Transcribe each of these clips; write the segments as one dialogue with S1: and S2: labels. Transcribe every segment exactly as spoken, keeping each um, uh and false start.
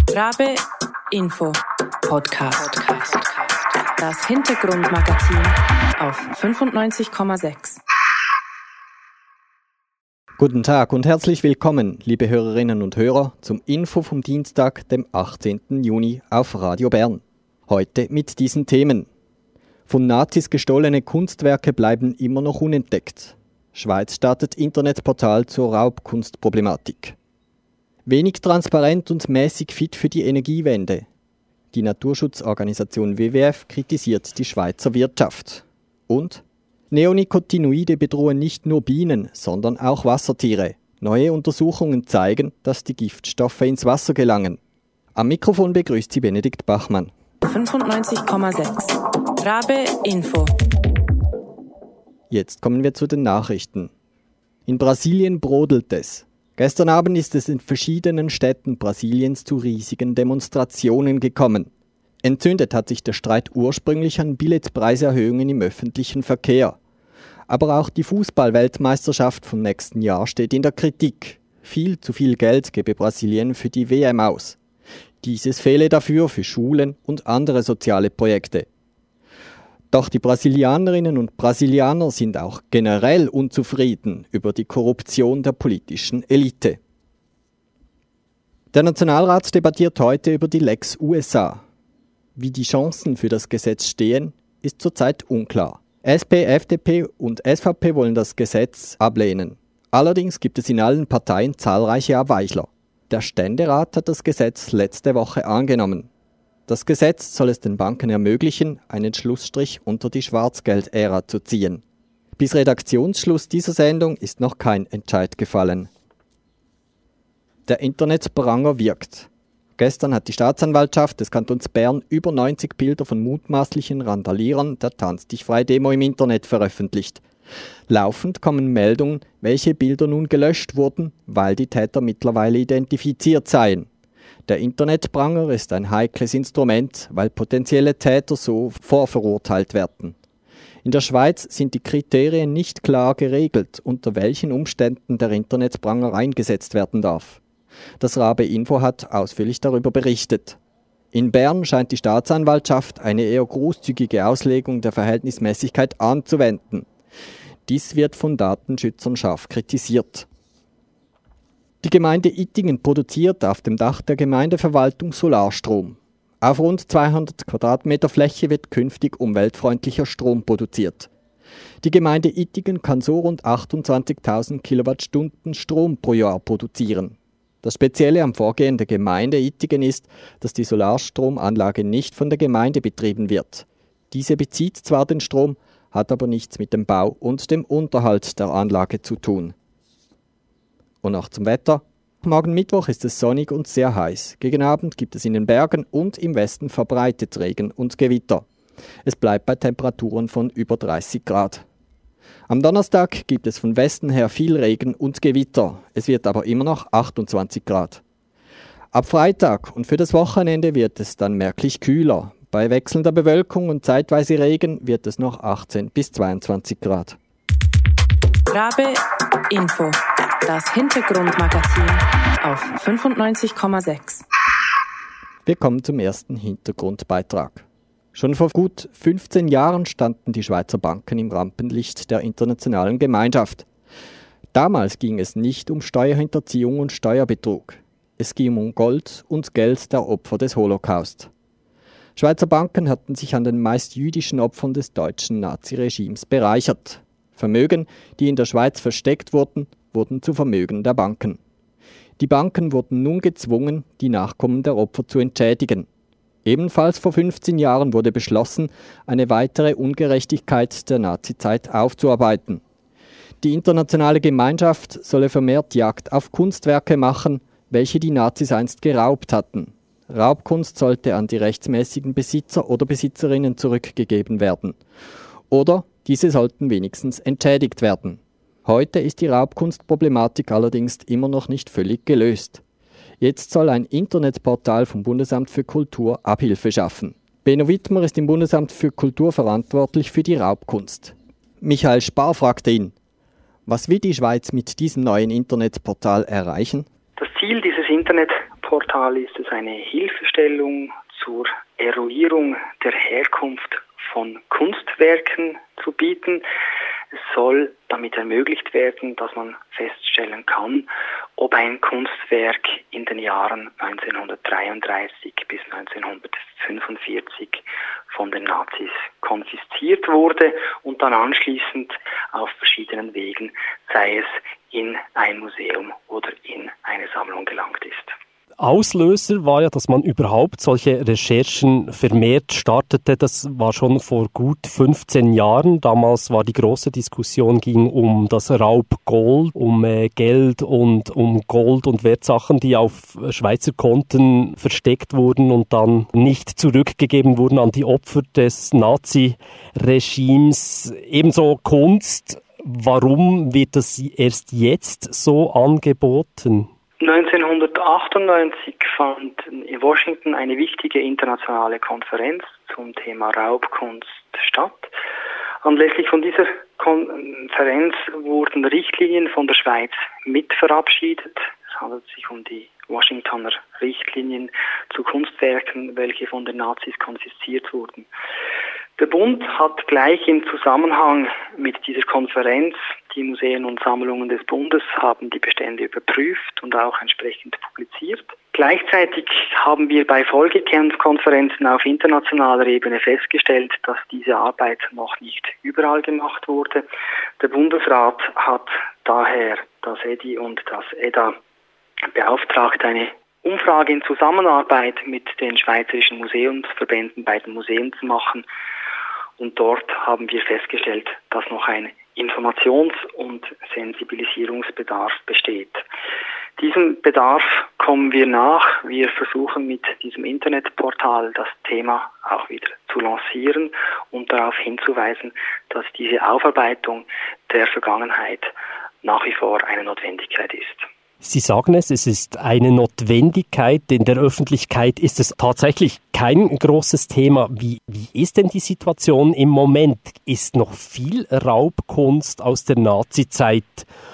S1: Rabe Info Podcast. Das Hintergrundmagazin auf fünfundneunzig Komma sechs.
S2: Guten Tag und herzlich willkommen, liebe Hörerinnen und Hörer, zum Info vom Dienstag, dem achtzehnten Juni auf Radio Bern. Heute mit diesen Themen. Von Nazis gestohlene Kunstwerke bleiben immer noch unentdeckt. Schweiz startet Internetportal zur Raubkunstproblematik. Wenig transparent und mäßig fit für die Energiewende. Die Naturschutzorganisation W W F kritisiert die Schweizer Wirtschaft. Und Neonicotinoide bedrohen nicht nur Bienen, sondern auch Wassertiere. Neue Untersuchungen zeigen, dass die Giftstoffe ins Wasser gelangen. Am Mikrofon begrüßt sie Benedikt Bachmann.
S1: fünfundneunzig Komma sechs. Rabe Info.
S2: Jetzt kommen wir zu den Nachrichten. In Brasilien brodelt es. Gestern Abend ist es in verschiedenen Städten Brasiliens zu riesigen Demonstrationen gekommen. Entzündet hat sich der Streit ursprünglich an Billetpreiserhöhungen im öffentlichen Verkehr. Aber auch die Fußball-Weltmeisterschaft vom nächsten Jahr steht in der Kritik. Viel zu viel Geld gebe Brasilien für die W M aus. Dieses fehle dafür für Schulen und andere soziale Projekte. Doch die Brasilianerinnen und Brasilianer sind auch generell unzufrieden über die Korruption der politischen Elite. Der Nationalrat debattiert heute über die Lex U S A. Wie die Chancen für das Gesetz stehen, ist zurzeit unklar. S P, F D P und S V P wollen das Gesetz ablehnen. Allerdings gibt es in allen Parteien zahlreiche Abweichler. Der Ständerat hat das Gesetz letzte Woche angenommen. Das Gesetz soll es den Banken ermöglichen, einen Schlussstrich unter die Schwarzgeldära zu ziehen. Bis Redaktionsschluss dieser Sendung ist noch kein Entscheid gefallen. Der Internetpranger wirkt. Gestern hat die Staatsanwaltschaft des Kantons Bern über neunzig Bilder von mutmaßlichen Randalierern der Tanz-dich-frei-Demo im Internet veröffentlicht. Laufend kommen Meldungen, welche Bilder nun gelöscht wurden, weil die Täter mittlerweile identifiziert seien. Der Internetpranger ist ein heikles Instrument, weil potenzielle Täter so vorverurteilt werden. In der Schweiz sind die Kriterien nicht klar geregelt, unter welchen Umständen der Internetpranger eingesetzt werden darf. Das Rabe Info hat ausführlich darüber berichtet. In Bern scheint die Staatsanwaltschaft eine eher großzügige Auslegung der Verhältnismäßigkeit anzuwenden. Dies wird von Datenschützern scharf kritisiert. Die Gemeinde Ittingen produziert auf dem Dach der Gemeindeverwaltung Solarstrom. Auf rund zweihundert Quadratmeter Fläche wird künftig umweltfreundlicher Strom produziert. Die Gemeinde Ittingen kann so rund achtundzwanzigtausend Kilowattstunden Strom pro Jahr produzieren. Das Spezielle am Vorgehen der Gemeinde Ittingen ist, dass die Solarstromanlage nicht von der Gemeinde betrieben wird. Diese bezieht zwar den Strom, hat aber nichts mit dem Bau und dem Unterhalt der Anlage zu tun. Und noch zum Wetter. Morgen Mittwoch ist es sonnig und sehr heiß. Gegen Abend gibt es in den Bergen und im Westen verbreitet Regen und Gewitter. Es bleibt bei Temperaturen von über dreißig Grad. Am Donnerstag gibt es von Westen her viel Regen und Gewitter. Es wird aber immer noch achtundzwanzig Grad. Ab Freitag und für das Wochenende wird es dann merklich kühler. Bei wechselnder Bewölkung und zeitweise Regen wird es noch achtzehn bis zweiundzwanzig Grad.
S1: Rabe Info. Das Hintergrundmagazin auf fünfundneunzig Komma sechs.
S2: Wir kommen zum ersten Hintergrundbeitrag. Schon vor gut fünfzehn Jahren standen die Schweizer Banken im Rampenlicht der internationalen Gemeinschaft. Damals ging es nicht um Steuerhinterziehung und Steuerbetrug. Es ging um Gold und Geld der Opfer des Holocaust. Schweizer Banken hatten sich an den meist jüdischen Opfern des deutschen Naziregimes bereichert. Vermögen, die in der Schweiz versteckt wurden, wurden zu Vermögen der Banken. Die Banken wurden nun gezwungen, die Nachkommen der Opfer zu entschädigen. Ebenfalls vor fünfzehn Jahren wurde beschlossen, eine weitere Ungerechtigkeit der Nazizeit aufzuarbeiten. Die internationale Gemeinschaft solle vermehrt Jagd auf Kunstwerke machen, welche die Nazis einst geraubt hatten. Raubkunst sollte an die rechtsmäßigen Besitzer oder Besitzerinnen zurückgegeben werden. Oder diese sollten wenigstens entschädigt werden. Heute ist die Raubkunstproblematik allerdings immer noch nicht völlig gelöst. Jetzt soll ein Internetportal vom Bundesamt für Kultur Abhilfe schaffen. Benno Wittmer ist im Bundesamt für Kultur verantwortlich für die Raubkunst. Michael Spar fragte ihn, was will die Schweiz mit diesem neuen Internetportal erreichen?
S3: Das Ziel dieses Internetportals Internetportal ist es eine Hilfestellung zur Eruierung der Herkunft von Kunstwerken zu bieten. Es soll damit ermöglicht werden, dass man feststellen kann, ob ein Kunstwerk in den Jahren neunzehnhundertdreiunddreißig bis neunzehnhundertfünfundvierzig von den Nazis konfisziert wurde und dann anschließend auf verschiedenen Wegen, sei es in ein Museum oder in eine Sammlung gelangt ist.
S4: Auslöser war ja, dass man überhaupt solche Recherchen vermehrt startete. Das war schon vor gut fünfzehn Jahren. Damals war die große Diskussion, ging um das Raubgold, um äh, Geld und um Gold und Wertsachen, die auf Schweizer Konten versteckt wurden und dann nicht zurückgegeben wurden an die Opfer des Nazi-Regimes. Ebenso Kunst. Warum wird das erst jetzt so angeboten?
S3: neunzehnhundertachtundneunzig fand in Washington eine wichtige internationale Konferenz zum Thema Raubkunst statt. Anlässlich von dieser Konferenz wurden Richtlinien von der Schweiz mit verabschiedet. Es handelt sich um die Washingtoner Richtlinien zu Kunstwerken, welche von den Nazis konfisziert wurden. Der Bund hat gleich im Zusammenhang mit dieser Konferenz, die Museen und Sammlungen des Bundes haben die Bestände überprüft und auch entsprechend publiziert. Gleichzeitig haben wir bei Folgekonferenzen auf internationaler Ebene festgestellt, dass diese Arbeit noch nicht überall gemacht wurde. Der Bundesrat hat daher das E D I und das E D A beauftragt, eine Umfrage in Zusammenarbeit mit den schweizerischen Museumsverbänden bei den Museen zu machen. Und dort haben wir festgestellt, dass noch ein Informations- und Sensibilisierungsbedarf besteht. Diesem Bedarf kommen wir nach. Wir versuchen mit diesem Internetportal das Thema auch wieder zu lancieren und darauf hinzuweisen, dass diese Aufarbeitung der Vergangenheit nach wie vor eine Notwendigkeit ist.
S4: Sie sagen es, es ist eine Notwendigkeit. In der Öffentlichkeit ist es tatsächlich kein großes Thema. Wie, wie ist denn die Situation im Moment? Ist noch viel Raubkunst aus der Nazizeit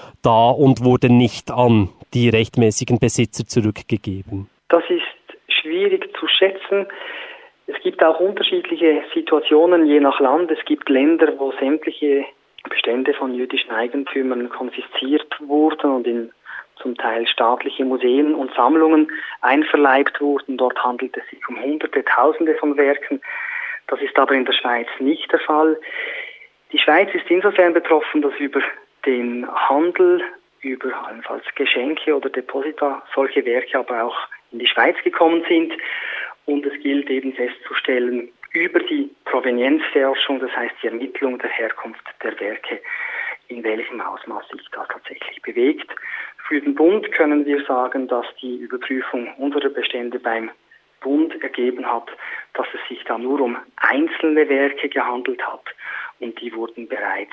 S4: da und wurde nicht an die rechtmäßigen Besitzer zurückgegeben?
S3: Das ist schwierig zu schätzen. Es gibt auch unterschiedliche Situationen je nach Land. Es gibt Länder, wo sämtliche Bestände von jüdischen Eigentümern konfisziert wurden und in zum Teil staatliche Museen und Sammlungen einverleibt wurden. Dort handelt es sich um Hunderte, Tausende von Werken. Das ist aber in der Schweiz nicht der Fall. Die Schweiz ist insofern betroffen, dass über den Handel, über allenfalls Geschenke oder Deposita solche Werke aber auch in die Schweiz gekommen sind. Und es gilt eben festzustellen, über die Provenienzforschung, das heißt die Ermittlung der Herkunft der Werke, in welchem Ausmaß sich das tatsächlich bewegt. Für den Bund können wir sagen, dass die Überprüfung unserer Bestände beim Bund ergeben hat, dass es sich da nur um einzelne Werke gehandelt hat und die wurden bereits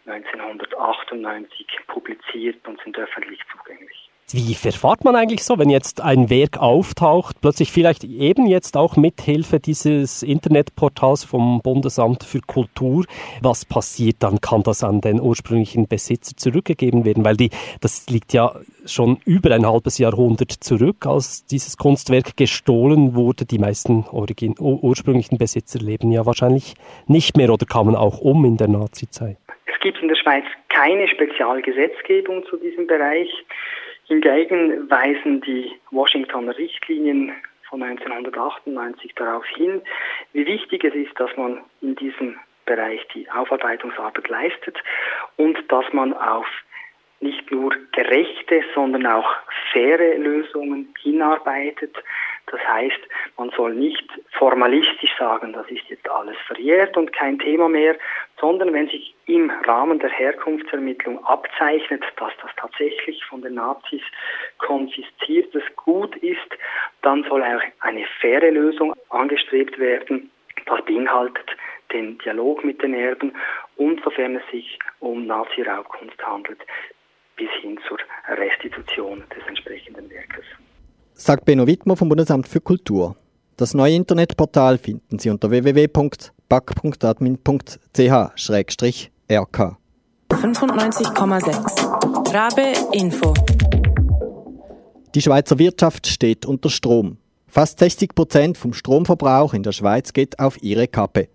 S3: neunzehnhundertachtundneunzig publiziert und sind öffentlich zugänglich.
S4: Wie verfahrt man eigentlich so, wenn jetzt ein Werk auftaucht, plötzlich vielleicht eben jetzt auch mit Hilfe dieses Internetportals vom Bundesamt für Kultur? Was passiert dann? Kann das an den ursprünglichen Besitzer zurückgegeben werden? Weil die, das liegt ja schon über ein halbes Jahrhundert zurück, als dieses Kunstwerk gestohlen wurde. Die meisten origin- ursprünglichen Besitzer leben ja wahrscheinlich nicht mehr oder kamen auch um in der Nazizeit.
S3: Es gibt in der Schweiz keine Spezialgesetzgebung zu diesem Bereich. Hingegen weisen die Washingtoner Richtlinien von neunzehnhundertachtundneunzig darauf hin, wie wichtig es ist, dass man in diesem Bereich die Aufarbeitungsarbeit leistet und dass man auf nicht nur gerechte, sondern auch faire Lösungen hinarbeitet. Das heißt, man soll nicht formalistisch sagen, das ist jetzt alles verjährt und kein Thema mehr, sondern wenn sich im Rahmen der Herkunftsermittlung abzeichnet, dass das tatsächlich von den Nazis konfisziertes Gut ist, dann soll auch eine faire Lösung angestrebt werden. Das beinhaltet den Dialog mit den Erben und, sofern es sich um Nazi-Raubkunst handelt, bis hin zur Restitution des entsprechenden Werkes.
S2: Sagt Benno Wittmer vom Bundesamt für Kultur. Das neue Internetportal finden Sie unter w w w punkt b a k punkt admin punkt c h slash r k.
S1: fünfundneunzig Komma sechs Rabe Info.
S2: Die Schweizer Wirtschaft steht unter Strom. Fast sechzig Prozent vom Stromverbrauch in der Schweiz geht auf ihre Kappe.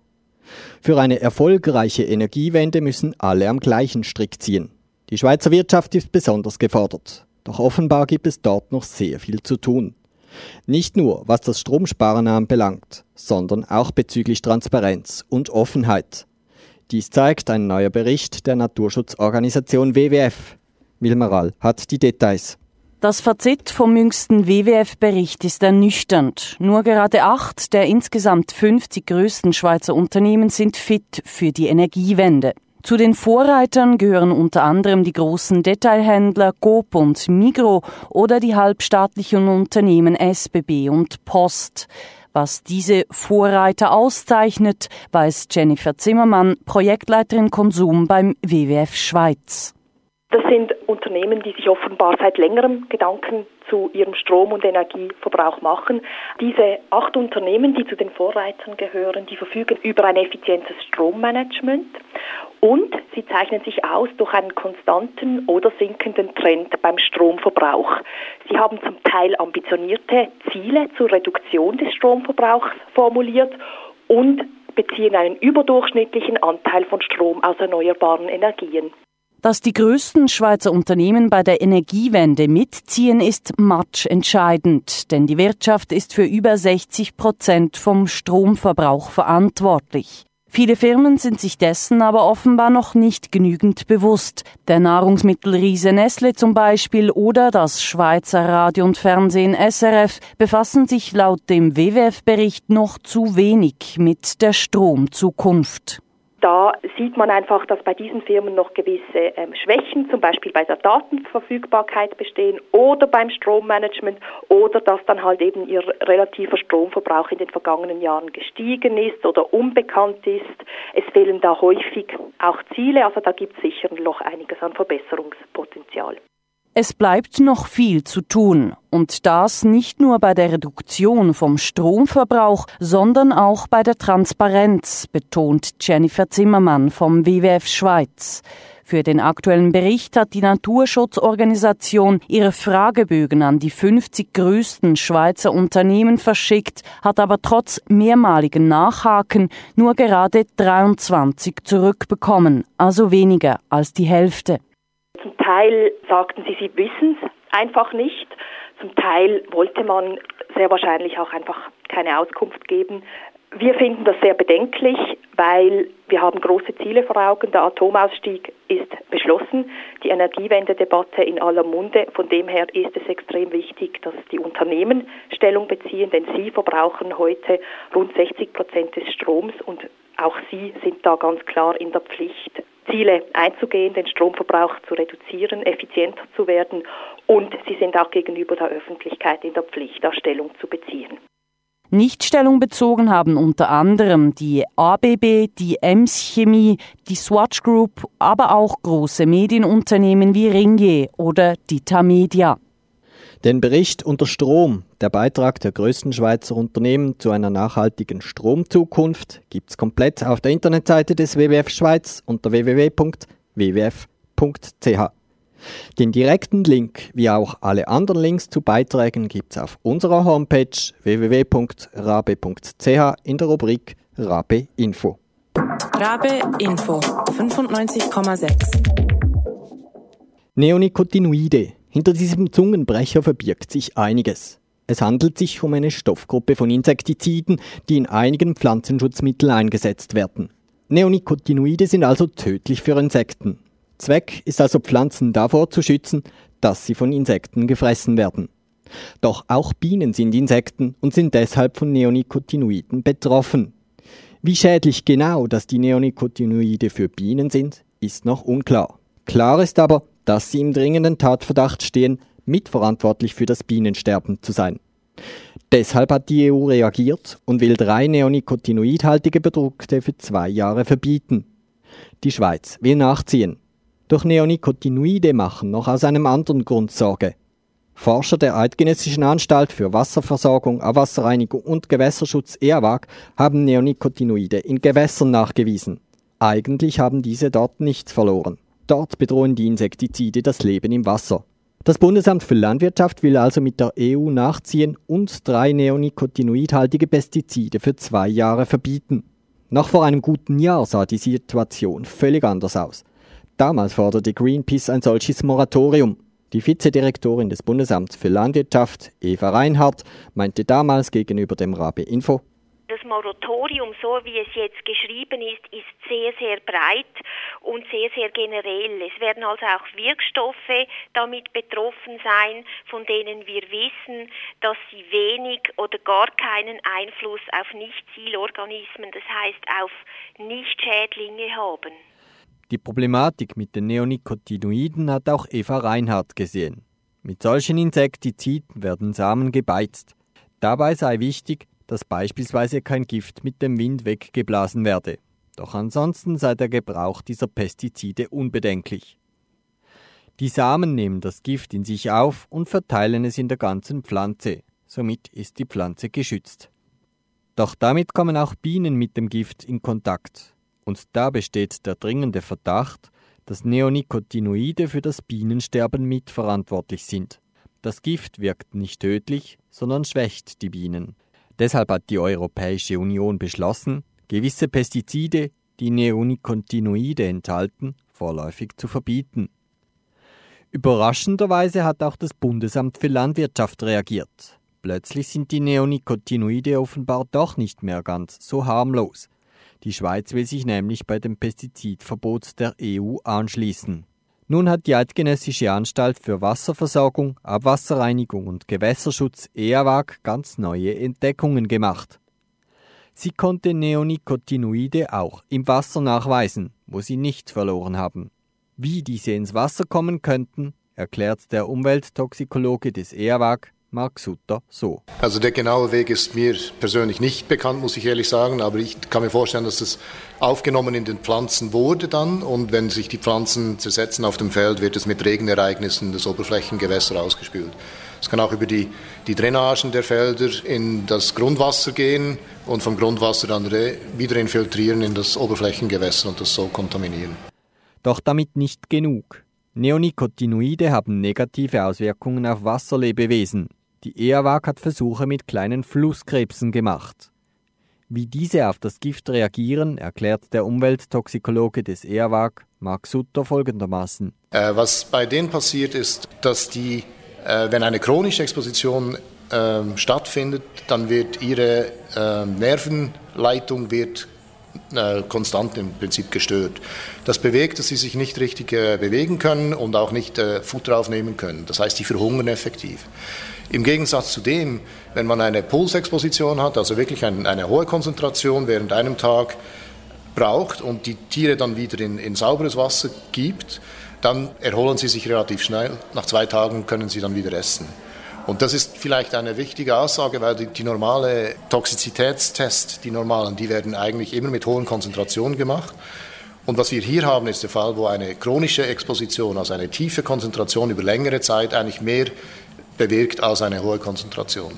S2: Für eine erfolgreiche Energiewende müssen alle am gleichen Strick ziehen. Die Schweizer Wirtschaft ist besonders gefordert. Doch offenbar gibt es dort noch sehr viel zu tun. Nicht nur, was das Stromsparen anbelangt, sondern auch bezüglich Transparenz und Offenheit. Dies zeigt ein neuer Bericht der Naturschutzorganisation W W F. Wilma Rall hat die Details.
S5: Das Fazit vom jüngsten W W F-Bericht ist ernüchternd. Nur gerade acht der insgesamt fünfzig größten Schweizer Unternehmen sind fit für die Energiewende. Zu den Vorreitern gehören unter anderem die großen Detailhändler Coop und Migros oder die halbstaatlichen Unternehmen S B B und Post. Was diese Vorreiter auszeichnet, weiß Jennifer Zimmermann, Projektleiterin Konsum beim W W F Schweiz.
S6: Das sind Unternehmen, die sich offenbar seit längerem Gedanken zu ihrem Strom- und Energieverbrauch machen. Diese acht Unternehmen, die zu den Vorreitern gehören, die verfügen über ein effizientes Strommanagement und sie zeichnen sich aus durch einen konstanten oder sinkenden Trend beim Stromverbrauch. Sie haben zum Teil ambitionierte Ziele zur Reduktion des Stromverbrauchs formuliert und beziehen einen überdurchschnittlichen Anteil von Strom aus erneuerbaren Energien.
S5: Dass die größten Schweizer Unternehmen bei der Energiewende mitziehen, ist matchentscheidend, denn die Wirtschaft ist für über sechzig Prozent vom Stromverbrauch verantwortlich. Viele Firmen sind sich dessen aber offenbar noch nicht genügend bewusst. Der Nahrungsmittelriese Nestle zum Beispiel oder das Schweizer Radio und Fernsehen S R F befassen sich laut dem W W F-Bericht noch zu wenig mit der Stromzukunft.
S6: Da sieht man einfach, dass bei diesen Firmen noch gewisse ähm, Schwächen, zum Beispiel bei der Datenverfügbarkeit bestehen oder beim Strommanagement oder dass dann halt eben ihr relativer Stromverbrauch in den vergangenen Jahren gestiegen ist oder unbekannt ist. Es fehlen da häufig auch Ziele, also da gibt es sicher noch einiges an Verbesserungspotenzial.
S5: Es bleibt noch viel zu tun. Und das nicht nur bei der Reduktion vom Stromverbrauch, sondern auch bei der Transparenz, betont Jennifer Zimmermann vom W W F Schweiz. Für den aktuellen Bericht hat die Naturschutzorganisation ihre Fragebögen an die fünfzig größten Schweizer Unternehmen verschickt, hat aber trotz mehrmaligen Nachhaken nur gerade dreiundzwanzig zurückbekommen, also weniger als die Hälfte.
S6: Zum Teil sagten sie, sie wissen es einfach nicht. Zum Teil wollte man sehr wahrscheinlich auch einfach keine Auskunft geben. Wir finden das sehr bedenklich, weil wir haben große Ziele vor Augen. Der Atomausstieg ist beschlossen, die Energiewende-Debatte in aller Munde. Von dem her ist es extrem wichtig, dass die Unternehmen Stellung beziehen, denn sie verbrauchen heute rund sechzig Prozent des Stroms und auch sie sind da ganz klar in der Pflicht, Ziele einzugehen, den Stromverbrauch zu reduzieren, effizienter zu werden und sie sind auch gegenüber der Öffentlichkeit in der Pflicht, da Stellung zu beziehen.
S5: Nicht Stellung bezogen haben unter anderem die A B B, die Ems Chemie, die Swatch Group, aber auch große Medienunternehmen wie Ringier oder die Tamedia.
S2: Den Bericht unter Strom, der Beitrag der größten Schweizer Unternehmen zu einer nachhaltigen Stromzukunft, gibt's komplett auf der Internetseite des W W F Schweiz unter w w w punkt w w f punkt c h. Den direkten Link, wie auch alle anderen Links zu Beiträgen, gibt's auf unserer Homepage w w w punkt rabe punkt c h in der Rubrik Rabe Info.
S1: Rabe Info fünfundneunzig Komma sechs.
S2: Neonicotinoide. Hinter diesem Zungenbrecher verbirgt sich einiges. Es handelt sich um eine Stoffgruppe von Insektiziden, die in einigen Pflanzenschutzmitteln eingesetzt werden. Neonicotinoide sind also tödlich für Insekten. Zweck ist also, Pflanzen davor zu schützen, dass sie von Insekten gefressen werden. Doch auch Bienen sind Insekten und sind deshalb von Neonicotinoiden betroffen. Wie schädlich genau dass die Neonicotinoide für Bienen sind, ist noch unklar. Klar ist aber, dass sie im dringenden Tatverdacht stehen, mitverantwortlich für das Bienensterben zu sein. Deshalb hat die E U reagiert und will drei neonicotinoidhaltige Produkte für zwei Jahre verbieten. Die Schweiz will nachziehen. Doch Neonicotinoide machen noch aus einem anderen Grund Sorge. Forscher der Eidgenössischen Anstalt für Wasserversorgung, Abwasserreinigung und Gewässerschutz E A W A G haben Neonicotinoide in Gewässern nachgewiesen. Eigentlich haben diese dort nichts verloren. Dort bedrohen die Insektizide das Leben im Wasser. Das Bundesamt für Landwirtschaft will also mit der E U nachziehen und drei neonicotinoidhaltige Pestizide für zwei Jahre verbieten. Noch vor einem guten Jahr sah die Situation völlig anders aus. Damals forderte Greenpeace ein solches Moratorium. Die Vizedirektorin des Bundesamts für Landwirtschaft, Eva Reinhardt, meinte damals gegenüber dem Rabe Info:
S7: Das Moratorium, so wie es jetzt geschrieben ist, ist sehr, sehr breit und sehr, sehr generell. Es werden also auch Wirkstoffe damit betroffen sein, von denen wir wissen, dass sie wenig oder gar keinen Einfluss auf Nicht-Zielorganismen, das heißt auf Nicht-Schädlinge haben.
S2: Die Problematik mit den Neonicotinoiden hat auch Eva Reinhardt gesehen. Mit solchen Insektiziden werden Samen gebeizt. Dabei sei wichtig, dass beispielsweise kein Gift mit dem Wind weggeblasen werde. Doch ansonsten sei der Gebrauch dieser Pestizide unbedenklich. Die Samen nehmen das Gift in sich auf und verteilen es in der ganzen Pflanze. Somit ist die Pflanze geschützt. Doch damit kommen auch Bienen mit dem Gift in Kontakt. Und da besteht der dringende Verdacht, dass Neonicotinoide für das Bienensterben mitverantwortlich sind. Das Gift wirkt nicht tödlich, sondern schwächt die Bienen. Deshalb hat die Europäische Union beschlossen, gewisse Pestizide, die Neonicotinoide enthalten, vorläufig zu verbieten. Überraschenderweise hat auch das Bundesamt für Landwirtschaft reagiert. Plötzlich sind die Neonicotinoide offenbar doch nicht mehr ganz so harmlos. Die Schweiz will sich nämlich bei dem Pestizidverbot der E U anschließen. Nun hat die Eidgenössische Anstalt für Wasserversorgung, Abwasserreinigung und Gewässerschutz E A W A G ganz neue Entdeckungen gemacht. Sie konnte Neonicotinoide auch im Wasser nachweisen, wo sie nicht verloren haben. Wie diese ins Wasser kommen könnten, erklärt der Umwelttoxikologe des E A W A G, Marc Sutter, so.
S8: Also der genaue Weg ist mir persönlich nicht bekannt, muss ich ehrlich sagen, aber ich kann mir vorstellen, dass es aufgenommen in den Pflanzen wurde dann, und wenn sich die Pflanzen zersetzen auf dem Feld, wird es mit Regenereignissen das Oberflächengewässer ausgespült. Es kann auch über die, die Drainagen der Felder in das Grundwasser gehen und vom Grundwasser dann wieder infiltrieren in das Oberflächengewässer und das so kontaminieren.
S2: Doch damit nicht genug. Neonicotinoide haben negative Auswirkungen auf Wasserlebewesen. Die E A W A G hat Versuche mit kleinen Flusskrebsen gemacht. Wie diese auf das Gift reagieren, erklärt der Umwelttoxikologe des E A W A G, Marc Sutter, folgendermaßen.
S8: Äh, was bei denen passiert ist, dass die, äh, wenn eine chronische Exposition äh, stattfindet, dann wird ihre äh, Nervenleitung wird äh, konstant im Prinzip gestört. Das bewegt, dass sie sich nicht richtig äh, bewegen können und auch nicht äh, Futter aufnehmen können. Das heißt, die verhungern effektiv. Im Gegensatz zu dem, wenn man eine Pulsexposition hat, also wirklich ein, eine hohe Konzentration während einem Tag braucht und die Tiere dann wieder in, in sauberes Wasser gibt, dann erholen sie sich relativ schnell. Nach zwei Tagen können sie dann wieder essen. Und das ist vielleicht eine wichtige Aussage, weil die, die normale Toxizitätstests, die normalen, die werden eigentlich immer mit hohen Konzentrationen gemacht. Und was wir hier haben, ist der Fall, wo eine chronische Exposition, also eine tiefe Konzentration über längere Zeit eigentlich mehr bewirkt als eine hohe Konzentration.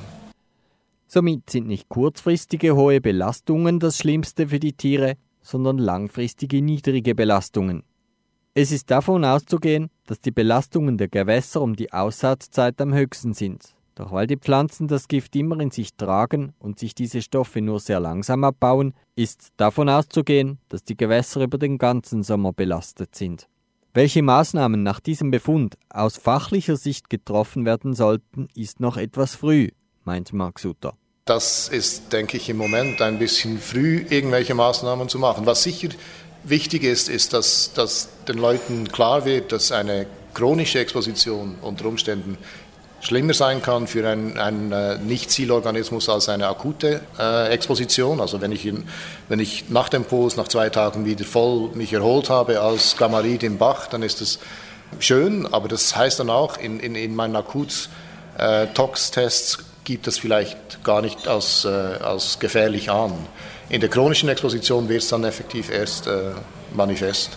S2: Somit sind nicht kurzfristige hohe Belastungen das Schlimmste für die Tiere, sondern langfristige niedrige Belastungen. Es ist davon auszugehen, dass die Belastungen der Gewässer um die Aussaatzeit am höchsten sind. Doch weil die Pflanzen das Gift immer in sich tragen und sich diese Stoffe nur sehr langsam abbauen, ist davon auszugehen, dass die Gewässer über den ganzen Sommer belastet sind. Welche Maßnahmen nach diesem Befund aus fachlicher Sicht getroffen werden sollten, ist noch etwas früh, meint Marc Sutter.
S8: Das ist, denke ich, im Moment ein bisschen früh, irgendwelche Maßnahmen zu machen. Was sicher wichtig ist, ist, dass, dass den Leuten klar wird, dass eine chronische Exposition unter Umständen schlimmer sein kann für einen, einen äh, Nicht-Zielorganismus als eine akute äh, Exposition. Also wenn ich, in, wenn ich nach dem Puls, nach zwei Tagen wieder voll mich erholt habe als Gamarid im Bach, dann ist das schön, aber das heißt dann auch, in, in, in meinen Akut-Tox-Tests äh, gibt es vielleicht gar nicht als, äh, als gefährlich an. In der chronischen Exposition wird es dann effektiv erst äh, manifest.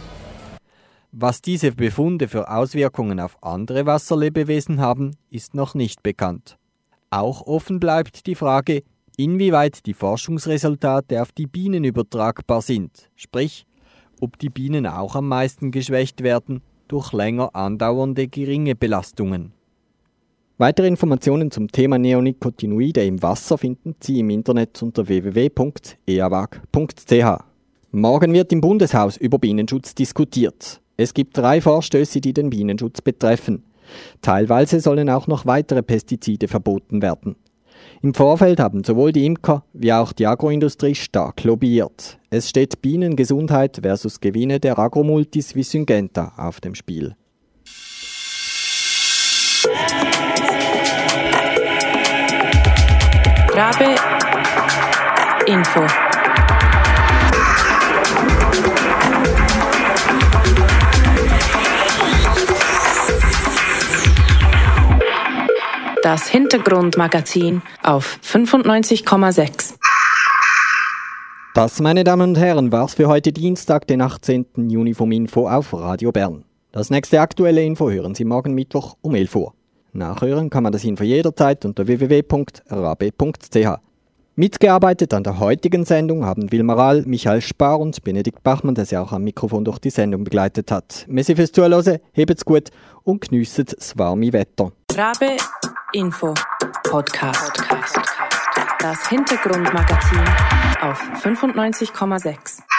S2: Was diese Befunde für Auswirkungen auf andere Wasserlebewesen haben, ist noch nicht bekannt. Auch offen bleibt die Frage, inwieweit die Forschungsresultate auf die Bienen übertragbar sind, sprich, ob die Bienen auch am meisten geschwächt werden, durch länger andauernde geringe Belastungen. Weitere Informationen zum Thema Neonicotinoide im Wasser finden Sie im Internet unter w w w punkt e a w a g punkt c h. Morgen wird im Bundeshaus über Bienenschutz diskutiert. Es gibt drei Vorstöße, die den Bienenschutz betreffen. Teilweise sollen auch noch weitere Pestizide verboten werden. Im Vorfeld haben sowohl die Imker wie auch die Agroindustrie stark lobbyiert. Es steht Bienengesundheit versus Gewinne der Agromultis wie Syngenta auf dem Spiel.
S1: Rabe Info. Das Hintergrundmagazin auf fünfundneunzig Komma sechs.
S2: Das, meine Damen und Herren, war's für heute Dienstag, den achtzehnten Juni vom Info auf Radio Bern. Das nächste aktuelle Info hören Sie morgen Mittwoch um elf Uhr. Nachhören kann man das Info jederzeit unter w w w punkt rabe punkt c h. Mitgearbeitet an der heutigen Sendung haben Wilmar All, Michael Spar und Benedikt Bachmann, der sie auch am Mikrofon durch die Sendung begleitet hat. Merci fürs Zuhören, hebt's gut und geniesset das warme Wetter.
S1: Rabe Info Podcast. Das Hintergrundmagazin auf fünfundneunzig Komma sechs.